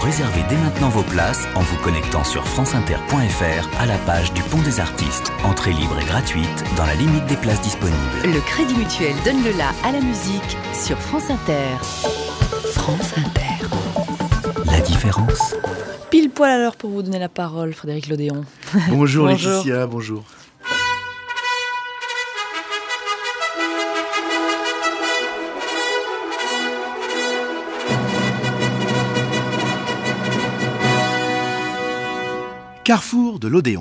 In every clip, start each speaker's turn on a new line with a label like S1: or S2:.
S1: Réservez dès maintenant vos places en vous connectant sur franceinter.fr à la page du Pont des Artistes. Entrée libre et gratuite dans la limite des places disponibles.
S2: Le Crédit Mutuel donne le la à la musique sur France Inter. France Inter.
S1: La différence.
S3: Pile poil à l'heure pour vous donner la parole, Frédéric Lodéon.
S4: Bonjour Laetitia, bonjour. Carrefour de l'Odéon.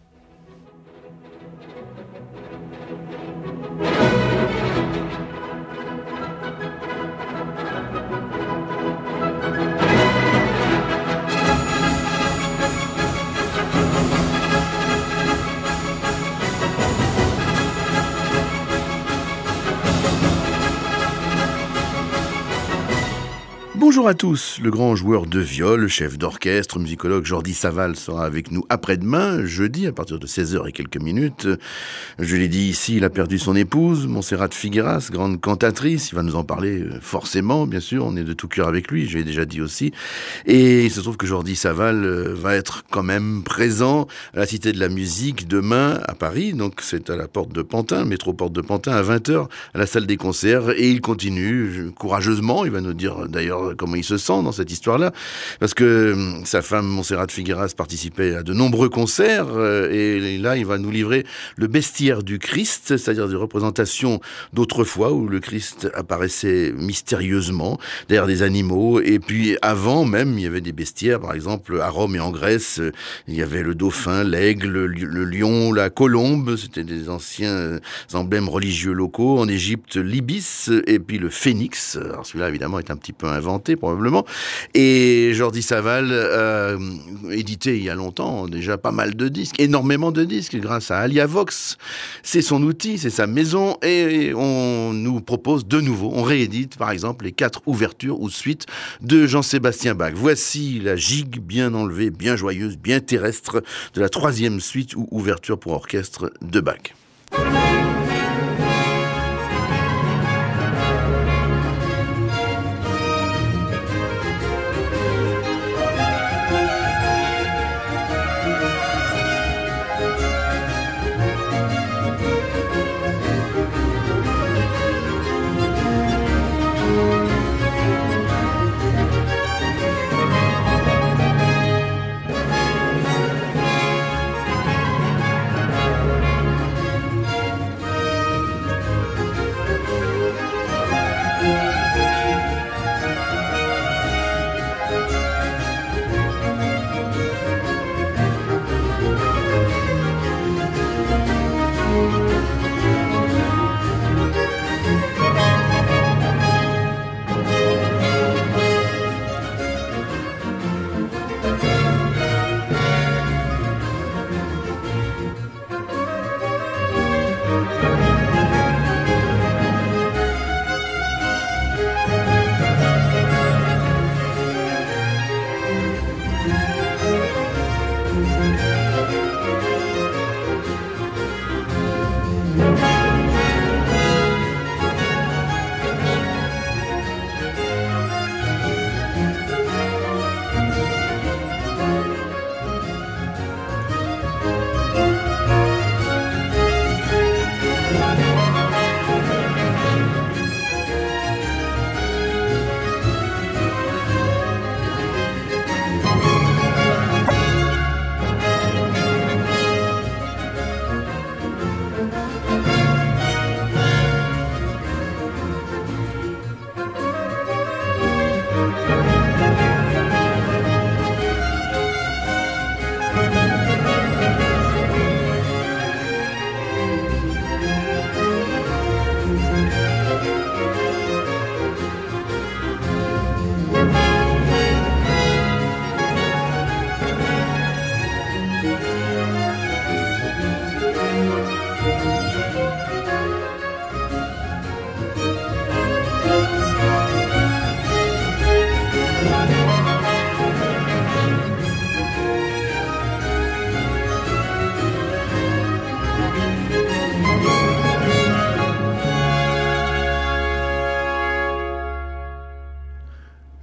S4: Bonjour à tous, le grand joueur de viol, chef d'orchestre, musicologue Jordi Savall sera avec nous après-demain, jeudi, à partir de 16h et quelques minutes. Je l'ai dit ici, il a perdu son épouse, Montserrat Figueras, grande cantatrice, il va nous en parler forcément, bien sûr, on est de tout cœur avec lui, je l'ai déjà dit aussi. Et il se trouve que Jordi Savall va être quand même présent à la Cité de la Musique demain à Paris, donc c'est à la porte de Pantin, métro porte de Pantin, à 20h, à la salle des concerts, et il continue courageusement, il va nous dire d'ailleurs comment il se sent dans cette histoire-là, parce que sa femme Montserrat Figueras participait à de nombreux concerts, et là il va nous livrer le bestiaire du Christ, c'est-à-dire des représentations d'autrefois où le Christ apparaissait mystérieusement derrière des animaux, et puis avant même il y avait des bestiaires, par exemple à Rome et en Grèce, il y avait le dauphin, l'aigle, le lion, la colombe, c'était des anciens emblèmes religieux locaux. En Égypte, l'ibis, et puis le phénix, alors celui-là évidemment est un petit peu inventé probablement, et Jordi Savall a édité il y a longtemps déjà pas mal de disques, énormément de disques grâce à Aliavox, c'est son outil, c'est sa maison, et on nous propose de nouveau, on réédite par exemple les 4 ouvertures ou suites de Jean-Sébastien Bach. Voici la gigue bien enlevée, bien joyeuse, bien terrestre de la 3e suite ou ouverture pour orchestre de Bach.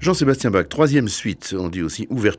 S4: Jean-Sébastien Bach, troisième suite, on dit aussi ouverture